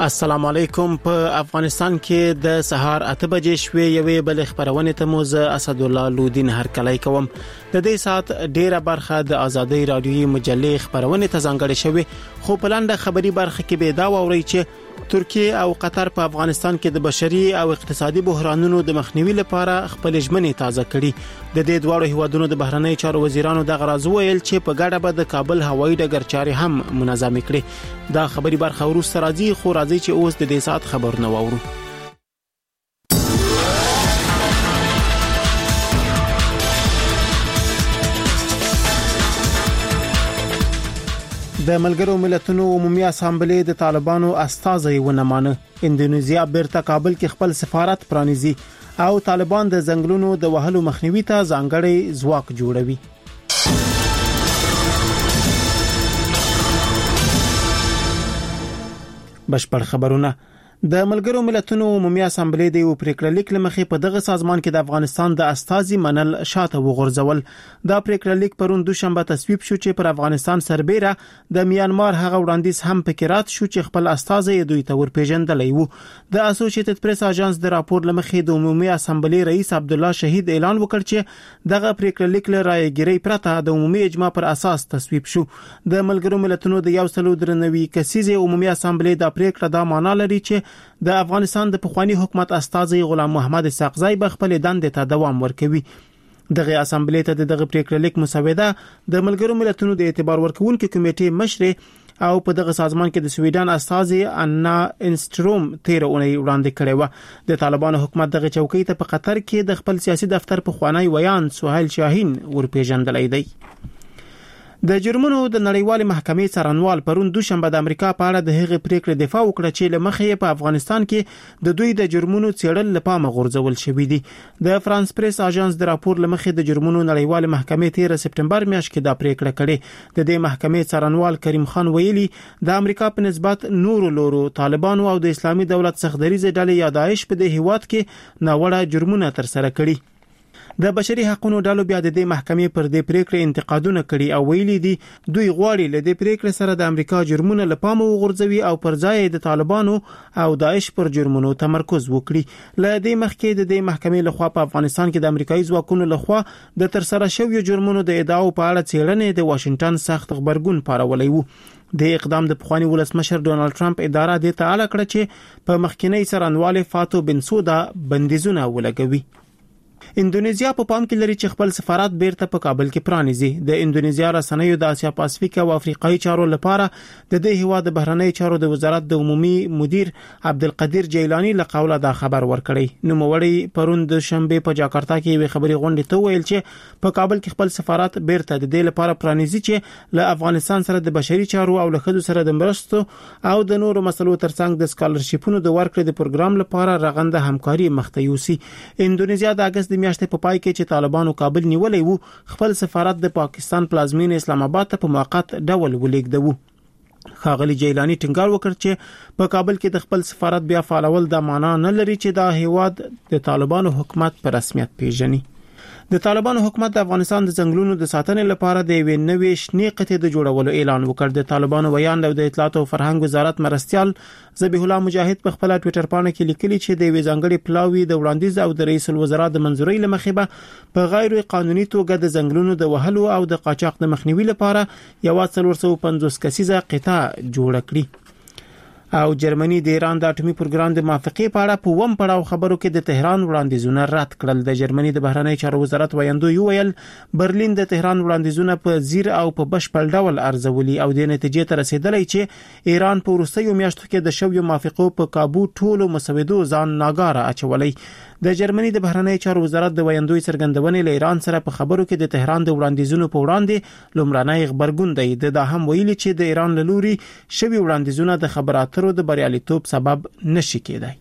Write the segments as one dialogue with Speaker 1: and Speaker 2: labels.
Speaker 1: السلام علیکم. په افغانستان کې د سهار 8 بجې شوې یوې بل خبرونه ته موز اسد الله لودین هرکلی کوم. د دې سات ډیره برخه د ازادي رادیوي مجلې خبرونه ته ځانګړې شوې، خو په لاندې خبري برخه کې به دا ووري چې ترکیه او قطر په افغانستان کې د بشري او اقتصادي بحرانونو د مخنیوي لپاره خپل ژمنې تازه کړي. د دې دوه هیوادونو د بهرنی چارو وزیرانو د غراز ویل چې په ګډه به د کابل هوایي ډګر چارې هم منظم کړي. دا خبري برخه ورسره راځي، خو راځي چې اوس د دې سات خبرونه واورو. د ملګرو ملتونو عمومي اسامبلې د طالبانو استازي ونمانه. اندونیزیا بیرته کابل کې خپل سفارت پرانیزي او طالبان د زنګلونو د وهلو مخنیوي ته ځانګړی ځواک جوړوي. بشپړ خبرونه. د ملګرو ملتونو عمومي اسامبلې د یو پریکړه لیک لمخې په دغه سازمان کې د افغانستان د استازي منل شاته وغورځول. دا پریکړه لیک پرون دوشنبه تصویب شو چې پر افغانستان سربېره د میانمار هغه وړاندیز هم پکې رات شو چې خپل استازي دوی ته ورپېژندلی وو. د اسوسییټډ پریس اژانس د راپور لمخې د عمومي اسامبلې رئیس عبد الله شهید اعلان وکړ چې دغه پریکړه لیک له رایګیرۍ پرته د عمومي اجماع پر اساس تصویب شو. د ملګرو ملتونو د 193 کسیزه عمومي اسامبلې د پریکړه دا معنی لري چې د افغانستان د پخوانی حکومت استازي غلام محمد اسحاقزی به خپل دندې ته دوام ورکوي. دغه اسامبلې ته دغه پریکړه لیک مسوده د ملګرو ملتونو د اعتبار ورکونکو کمیټې مشر او په دغه سازمان کې د سویډن استازي انا انستروم 13 اونۍ وړاندې کړې و. د طالبانو حکومت دغه چوکۍ ته په قطر کې د خپل سیاسي دفتر په خوانی ویان سهیل شاهین ورپېژندلای دی. د جرمونو د نړیوالې محکمې څارنوال پرون دوشنبه د امریکا په اړه د هغې پریکړې دفاع وکړه چې لمخې په افغانستان کې د دوی د جرمونو څېړل لپاره غورځول شوې دي. د فرانس پریس اژانس د راپور لمخې د جرمونو نړیوالې محکمې 13 سپټمبر میاشت کې دا پریکړه کړې. د دې محکمې څارنوال کریم خان ویلي د امریکا په نسبت نورو لورو طالبانو او د اسلامي دولت څخدریزه ډلې یا داعش په دې هیواد کې ناوړه جرمونه تر سره کړي. د بشري حقوقو ډلو بیا د دې محکمې پر دې پریکړې انتقادونه کړي او ویلي دي دوی غواړي له دې پریکړې سره د امریکا جرمونه لپاره وغورځوي او پر ځای د طالبانو او داعش پر جرمونو تمرکز وکړي. له دې مخکې د دې محکمې لخوا په افغانستان کې د امریکایي ځواکونو لخوا د تر سره شویو جرمونو د ادعاو په اړه څېړنې د واشنگټن سخت خبرګون پارولې وو. د اقدام د پخوانی ولسمشر ډونالد ټرمپ اداره د تعالی کړ چې په مخکینی څارنوال فاتو بنسودا بندیزونه ولګوي. اندونیزیا په پام کې لري چې خپل سفارت بیرته په کابل کې پرانیزي. د اندونیزیا رسنیو د اسیا پاسفیک او افریقایي چارو لپاره د دې هیواد د بهرنی چارو د وزارت د عمومي مدیر عبدالقدیر جیلانی له قوله دا خبر ورکړی. نوموړی پرون د شنبه په جاکارتا کې یو خبري غونډه ته ویل چې په کابل کې خپل سفارت بیرته د دې لپاره پرانیزي چې له افغانستان سره د بشري چارو او له خدو سره د مرستو او د نورو مسلو ترڅنګ د سکالرشیپونو د ورکړې د پروګرام لپاره رغنده همکاري مخته یوسي. اندونیزیا د اگست میاشتې په پای کې چې طالبانو کابل نیولې وو خپل سفارت د پاکستان پلازمینه اسلام آباد ته په موقت ډول ولیږدو. خاغلی جیلانی ټینګار وکړ چې په کابل کې د خپل سفارت بیا فعالول د معنا نه لري چې دا هیواد د طالبانو حکومت په رسمیت پیژني. د طالبانو حکومت د افغانستان د ځنګلونو د ساتنې لپاره د یوې نوې شنې قطعې د جوړولو اعلان وکړ. د طالبانو ویان د اطلاعات او فرهنګ وزارت مرستيال ذبیح الله مجاهد په خپل ټوئیټر باندې کې لیکلي چې د یوې ځانګړي پلاوی د وړاندیز او د رئیس الوزرا د منځوري لمخې به په غیر قانوني توګه د ځنګلونو د وهلو او د قاچاق د مخنیوي لپاره 450 کسیزه قطعه جوړ کړي. او جرمني د ایران د اټومي پروګرام د موافقې په اړه په وم پړاو خبرو کې د تهران وړاندیزونه رد کړل. د جرمني د بهرنی چارو وزارت ویاندو ویل برلین د تهران وړاندیزونه په زیر او په بشپړ ډول ارزولي او د نتیجې ته رسیدلی چې ایران په وروستیو میاشتو کې د شویو موافقو په کابو ټولو مسودو ځان ناګاره اچولي. د جرمني د بهرنی چارو وزارت د ویاندوی څرګندونې له ایران سره په خبرو کې د تهران د وړاندیزونو په وړاندې لومړنی خبرګون دی. د هم ویلي چې د ایران له لوري شوی وړاندیزونه د خبراتو د بریالیتوب سبب نشي کېدای.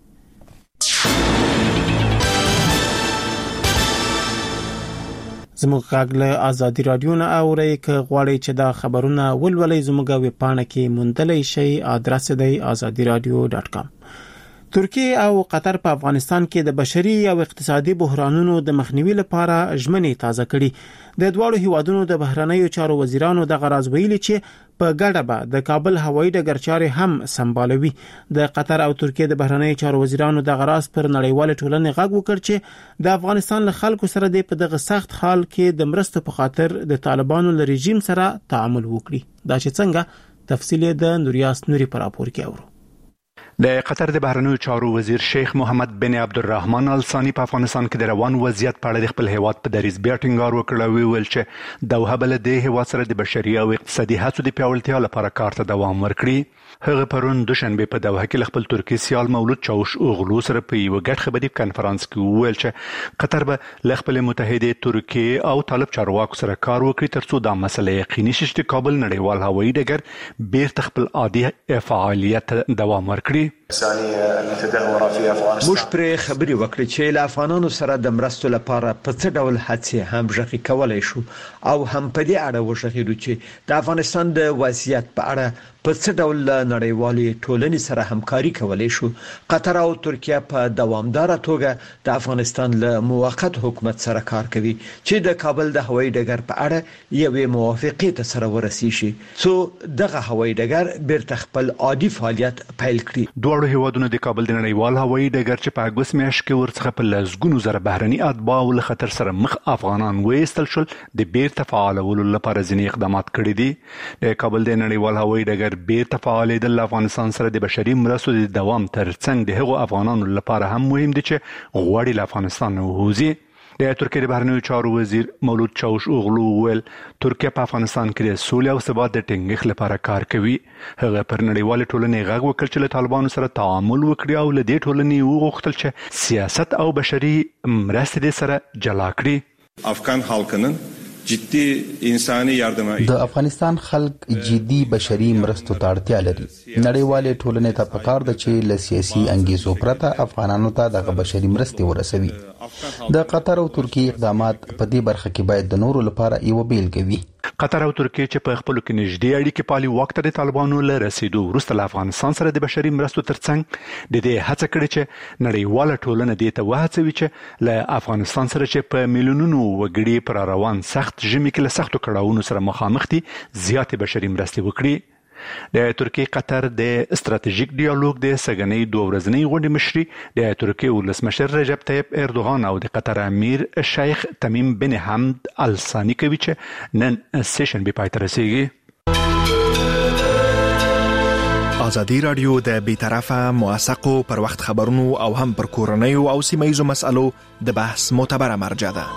Speaker 1: زموږ غږ له ازادي رادیو نه اورئ. که غواړئ چې دا خبرونه ولولئ زموږ ویب پاڼه کې موندلی شئ. ادرس دی azadiradio.com. ترکیه او قطر په افغانستان کې د بشري او اقتصادي بحرانونو د مخنیوي لپاره ژمنې تازه کړي. د دواړو هیوادونو د بهرنیو چارو وزیرانو د غراز ویلي چې په ګډه به د کابل هوایي ډګر چارې هم سمبالوي. د قطر او ترکیه د بهرنیو چارو وزیرانو د غراز پر نړیوال ټولنې غږ وکړ چې د افغانستان له خلکو سره د په دغه سخت حال کې د مرستو په خاطر د طالبانو له رژیم سره تعامل وکړي. دا چې څنګه تفصیل د نوریاس نوري پر راپور کې اورو.
Speaker 2: د قطر د بهرنیو چارو وزیر شیخ محمد بن عبدالرحمن الثانی په افغانستان کې د روان وضعیت په اړه د خپل هیواد په دریځ بیا ټینګار وکړ او ویل چې دوحه بل د هیواد سره د بشري او اقتصادي هڅو د پیاوړتیا لپاره کار ته دوام ورکړي. هغه پرون دوشنبه په دوحه کې خپل ترکی سیال مولود چاوش اوغلو سره په یو ګډ خبري کانفرنس کې ویل چې قطر به خپل متحده ترکیه او طالب چارواکو سره کار وکړي ترڅو دا مسله یقیني شي چې کابل نړیوال هوایي ډګر بیرته خپل عادي فعالیت دوام ورکړي.
Speaker 3: موږ پر خبري وکړې چې له افغانانو سره د مرستو لپاره په څه ډول هڅې هم ژغې کولای شو او هم په دې اړه وشغېدو چې د افغانستان د وضعیت په اړه په څه ډول نړیوالې ټولنې سره همکاري کولای شو. قطر او ترکیه په دوامداره توګه د افغانستان له موقت حکومت سره کار کوي چې د کابل د هوایي ډګر په اړه یوې موافقې ته سره ورسیږي څو دغه هوایي ډګر بیرته خپل عادي فعالیت پیل کړي.
Speaker 2: دواړو هیوادونو د کابل د نړیوال هوایي ډګر چې په اګوست میاشت کې ورڅخه په لزګونو زره بهرني اتباع له خطر سره مخ افغانان وېستل شول د بیرته فعالولو لپاره ځینې اقدامات کړي دي. د کابل د نړیوال هوایي ډګر بیرته فعالېدل افغانستان سره د بشري مرستو د دوام ترڅنګ د هغو افغانانو لپاره هم مهم دي چې غواړي له افغانستان ووځي. د ترکیه د بهرنیو چارو وزیر مولود چاوش اوغلو ویل ترکیه په افغانستان کې د سولې او ثبات د ټینګښت لپاره کار کوي. هغه پر نړیوال ټولنې غږ وکړ چې له طالبانو سره تعامل وکړي او له دې ټولنې وغوښتل چې سیاست او بشري مرستې سره جلا کړي.
Speaker 4: افغان خلکونن جدي انساني yardıma
Speaker 5: د افغانستان خلک جدي بشري مرستو ته اړتیا لري. نړیوال ټولنې ته پکار ده چې له سیاسي انګیزو پرته افغانانو ته د بشري مرستې ورسوي. د قطر او ترکیه اقدامات په دې برخه کې باید د نورو لپاره یو بیلګه وي.
Speaker 2: قطر او ترکیه چې په خپل کې نږدې اړیکې پالي وخت د طالبانو له رسیدو وروسته له افغانستان سره د بشري مرستو ترڅنګ د دې هڅه کړې چې نړیواله ټولنه دې ته وهڅوي چې له افغانستان سره چې په میلیونونو وګړي پر روان سخت ژمي کې له سختو کړاوونو سره مخامخ دي زیاتې بشري مرستې وکړي. د ترکیه قطر د استراتیژیک ډیالوګ د سګنۍ دوه ورځنۍ غونډې مشري د ترکیه ولسمشر رجب طیب اردوغان او د قطر امیر شیخ تمیم بن حمد الثانی کوي چې نن سیشن به پای ته رسیږي.
Speaker 6: ازادي رادیو د بیطرفه موثقو پر وخت خبرونو او هم پر کورنیو او سیمه‌ییزو مسالو د بحث معتبره مرجع ده.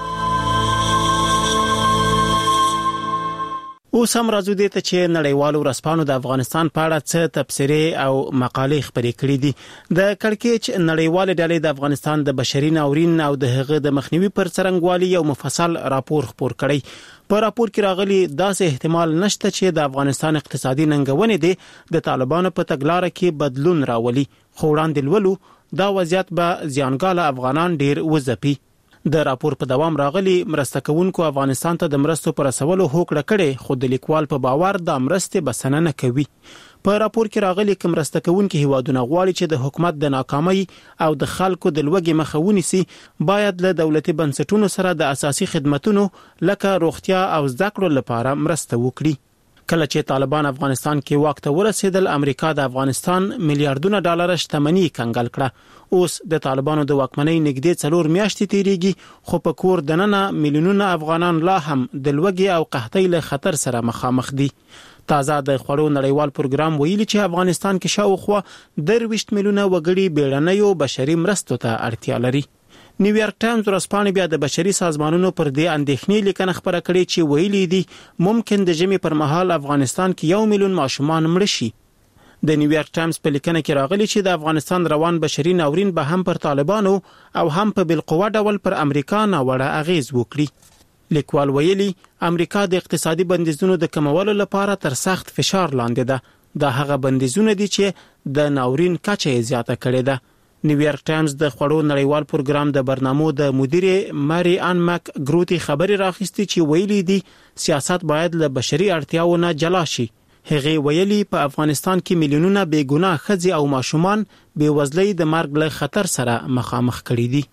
Speaker 1: اوس هم راځو دې ته چې نړیوالو ورځپاڼو د افغانستان په اړه څه تبصرې او مقالې خپرې کړې دي. د کړکېچ نړیوال ډلې د افغانستان د بشري ناورین او د هغه د مخنیوي پر څرنګوالي یو مفصل راپور خپور کړی. په راپور کې راغلي داسې احتمال نشته چې د افغانستان اقتصادي ننګونې دي د طالبانو په تګلارې کې بدلون راولي، خو وړاندې لولو دا وضعیت به زیانګاله افغانان ډیر وځپي. د راپور په دوام راغلي مرسته کوونکو افغانستان ته د مرستو پر رسولو هوکړه کړې، خو د لیکوال په باور د مرستې بسنه نه کوي. په راپور کې راغلي کوم مرسته کوونکي هیوادونه غواړي چې د حکومت د ناکامۍ او د خلکو د لوږې مخه ونیسي، باید له دولتي بنسټونو سره د اساسي خدماتو لکه روغتیا او زده کړو لپاره مرسته وکړي. کله چې طالبان افغانستان کې واک ته ورسېدل، امریکا د افغانستان میلیارډونه ډالر شتمنۍ کنګل کړه. اوس د طالبانو د واکمنۍ نږدې 4 میاشتې تیریږي، خو په کور دننه میلیونونه افغانان لا هم د لوږې او قحطۍ له خطر سره مخامخ دي. تازه د خوړو نړیوال پروګرام ویلي چې افغانستان کې شاوخوا 23 میلیونه وګړي بیړنیو بشري مرستو ته اړتیا لري. نیویارک ټایمز ورځپاڼه بیا د بشري سازمانونو پر دې اندېښنې لیکنه خپره کړې چې ویلي دي ممکن د ژمي پر مهال افغانستان کې 1 میلیون ماشومان مړ شي. د نیویارک ټایمز په لیکنه کې راغلي چې د افغانستان روان بشري ناورین به هم پر طالبانو او هم په بالقوه ډول پر امریکا ناوړه اغیز وکړي. لیکوال ویلي امریکا د اقتصادي بندیزونو د کمولو لپاره تر سخت فشار لاندې ده. دا هغه بندیزونه دي چې د ناورین کچه یې زیاته کړې ده. نیویارک ټایمز د خوړو نړیوال پروګرام د برنامو د مدیر ماری ان مک ګروتی خبري راخستي چې ویلي دي سیاست باید له بشري اړتیاو نه جلا شي. هغه ویلي په افغانستان کې میلیونونه بې ګناه ښځې او ماشومان بې وزلۍ د مرګ له خطر سره مخامخ کړي دي.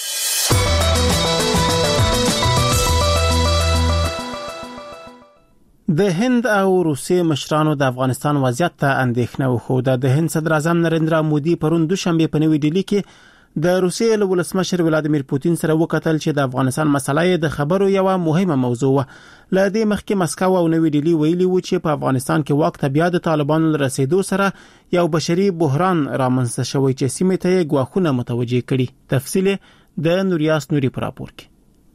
Speaker 1: د هند او روسیې مشرانو د افغانستان وضعیت ته اندېښنه وښوده. د هند صدر اعظم نریندرا مودي پرون دوشنبه په نوې ډیلي کې د روسیې له ولسمشر ولادیمیر پوتین سره وکتل چې د افغانستان مسله د خبرو یو مهمه موضوع و. له دې مخکې مسکو او نوې ډیلي ویلي و چې په افغانستان کې واک ته بیا د طالبانو رسیدو سره یو بشري بحران رامنځته شوی چې سیمې ته ګواښونه متوجه کړي. تفصیل د نوریاس نوري پر راپور کې.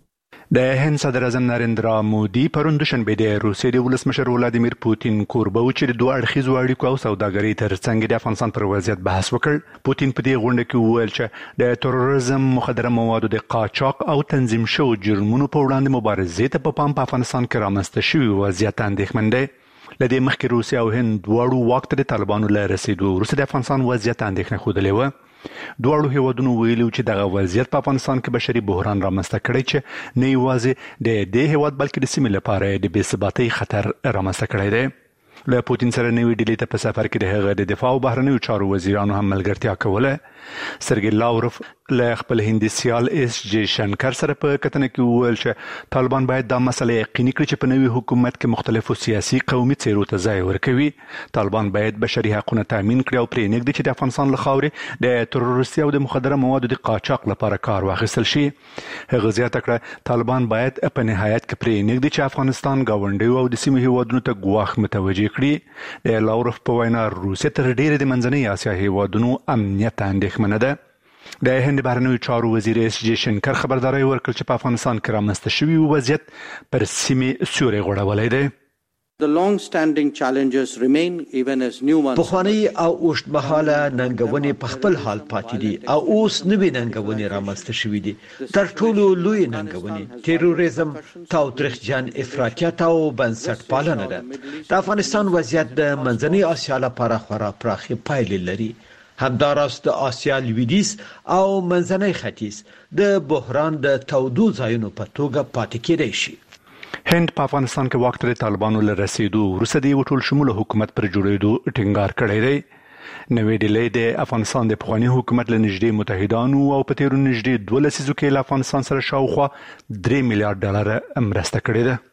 Speaker 2: د هند صدر اعظم نریندرا مودي پرون دوشنبه د روسیې د ولسمشر ولادیمیر پوتین کوربه و چې د دوه اړخیزو اړیکو او سوداګرۍ ترڅنګ د افغانستان پر وضعیت بحث وکړ. پوتین په دې غونډه کې وویل چې د تروریزم، مخدره موادو د قاچاق او تنظیم شوو جرمونو په وړاندې مبارزې ته په پام په افغانستان کې رامنځته شوی وضعیت اندېښمن دی. لدې مخکې روسیه او هند دواړو واک ته د طالبانو له رسیدو وروسته د افغانستان وضعیت اندېښنه ښودلې وه. دواړو هیوادونو ویلي چې دغه وضعیت په افغانستان کې بشري بحران رامنځته کړی چې نه یوازې د دې هیواد بلکې د سیمې لپاره د بې ثباتۍ خطر رامنځته کړی دی. له پوتین سره نوې ډیلي ته په سفر کې د هغه د دفاع او بهرنیو چارو وزیرانو هم ملګرتیا کوله. سرګی لاوروف له خپل هندي سیال اس جی شنکر سره په کتنه کې وویل چې طالبان باید دا مسله یقیني کړي چې په نوي حکومت کې مختلفو سیاسي قومي څیرو ته ځای ورکوي. طالبان باید بشري حقوقونه تامین کړي او پرې نږدې چې د افغانستان له خاورې د تروریستي او د مخدره موادو د قاچاق لپاره کار واخیستل شي. هغه زیاته کړه طالبان باید په نهایت کې پرې نږدې چې افغانستان ګاونډیو او د سیمې هیوادونو ته ګواښ متوجه کړي. د لاوروف په وینا روسیه تر ډیره د منځنۍ اسیا هیوادونو امنیت اندېښمنه ده. د هند بهرنیو چارو وزیر اس جی شنکر خبرداري ورکړه چې په افغانستان کې رامنځته شوی وضعیت پر سیمې سیوري غوړولی دی.
Speaker 7: The long-standing challenges remain even as new ones.
Speaker 3: پخوانی او اوږدمهاله ننګونې په خپل حال پاتې دي او اوس نوې ننګونې رامنځته شوې دي. تر ټولو لوی ننګونې تروریزم، تاوتریخجن افراطیت او بنسټپالنه ده. د افغانستان وضعیت د منځنۍ اسیا لپاره خورا پراخې پایلې لري. همداراز د آسیا لویدیځ او منځنۍ ختیځ د بحران د تودو ځایونو په توګه پاتې کېدای شي.
Speaker 2: هند په افغانستان کې واک ته د طالبانو له رسیدو وروسته د یو ټول شموله حکومت پر جوړېدو ټینګار کړی دی. نوې ډیلي د افغانستان د پخواني حکومت له نږدې متحدانو او په تیرو نږدې 12 لسیزو کې له افغانستان سره شاوخوا $3 میلیارډ مرسته کړې ده.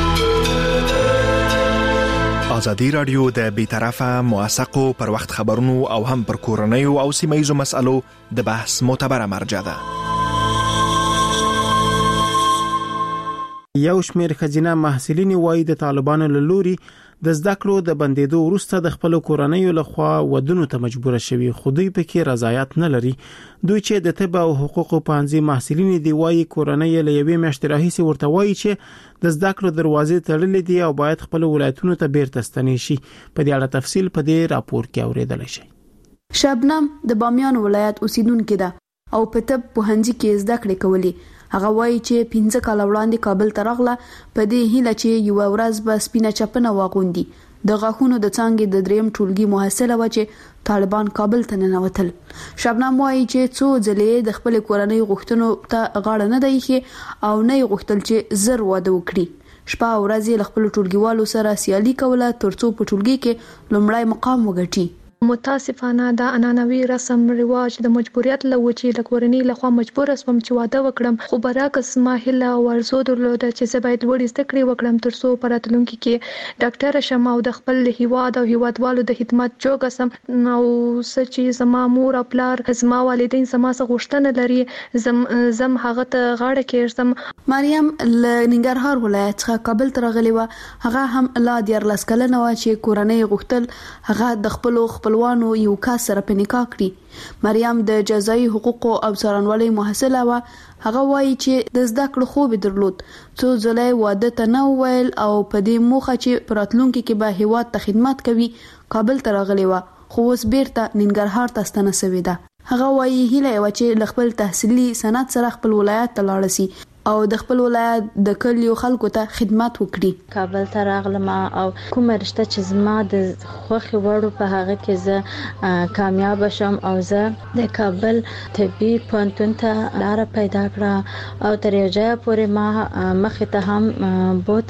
Speaker 6: ازادي رادیو د بیطرفه موثقو پر وخت خبرونو او هم پر کورنیو او سیمه‌ییزو مسالو د بحث معتبره مرجع ده.
Speaker 1: یو شمېر ښځینه محصلین وایي د طالبانو له لوري د زده کړو د بندیدو وروسته د خپل کورنیو لخوا ودونو ته مجبور شوي، خو دوی پکې رضایت نه لري. دوی چې د طب او حقوقو پوهنځي محصلین دي وایي کورنۍ له یوې میاشتې راهیسې ورته وایي چې د زده کړو دروازې تړلې دي او باید خپل ولایتونو ته بیرته ستنې شي. په دې اړه تفصیل په دې راپور کې اوریدل شي.
Speaker 8: شبنم د بامیان ولایت اوسیدونکې ده او په طب پوهنځي کې زده کړې کولې. هغه وایي چې 15 کال وړاندې کابل ته راغله په دې هیله چې یو ورځ به سپینه چپنه واغوندي. د غاښونو د څانګې د دریم ټولګي محصله و چې طالبان کابل ته ننوتل. شبنم وایي چې څو ځلې د خپل کورنۍ غوښتنو ته غاړه نه دی او نه غوښتل چې زر واده وکړي. شپه او ورځ له خپل ټولګیوالو سره سیالي کوله ترڅو په ټولګي کې لومړی مقام وګټي.
Speaker 9: متاسفانه دا عنعنوي رسم رواج د مجبوریت له وجې له کورنۍ لخوا مجبور شوم چې واده وکړم، خو برعکس ما هیله او ارزو درلوده چې زه باید لوړې زده کړې وکړم ترڅو په راتلونکي کې ډاکټره شم او د خپل هیواد او هیوادوالو د خدمت جوګه سم. او څه چې زما مور او پلار زما والدین زما څخه غوښتنه لري زم هغه ته غاړه کېږدم.
Speaker 8: مریم له ننګرهار ولایت څخه کابل ته راغلې وه. هغه هم لا 14 کلنه وه چې کورنۍ غوښتل هغه د خپلوانو یو کس سره په نکاح کړي. مریم د جزایي حقوقو او څارنوالۍ محصله وه. هغه وایي چې د زده کړو خوب درلود، څو ځله واده ته نه وویل او په دې موخه چې په راتلونکي کې به هیواد ته خدمت کوي کابل ته راغلې وه، خو اوس بیرته ننګرهار ته ستنه شوې ده. هغه وایي هیله یې وه چې له خپل تحصیلي سند سره خپل ولایت ته لاړه شي او د خپل ولایت د کلیو خلکو ته خدمت وکړي.
Speaker 10: کابل ته راغلم او کومه رشته چې زما د خوښې وړو په هغه کې زه کامیاب شم او زه د کابل طبي پوهنتون ته لاره پیدا کړه او تر یو ځایه پورې ما مخې ته هم بوت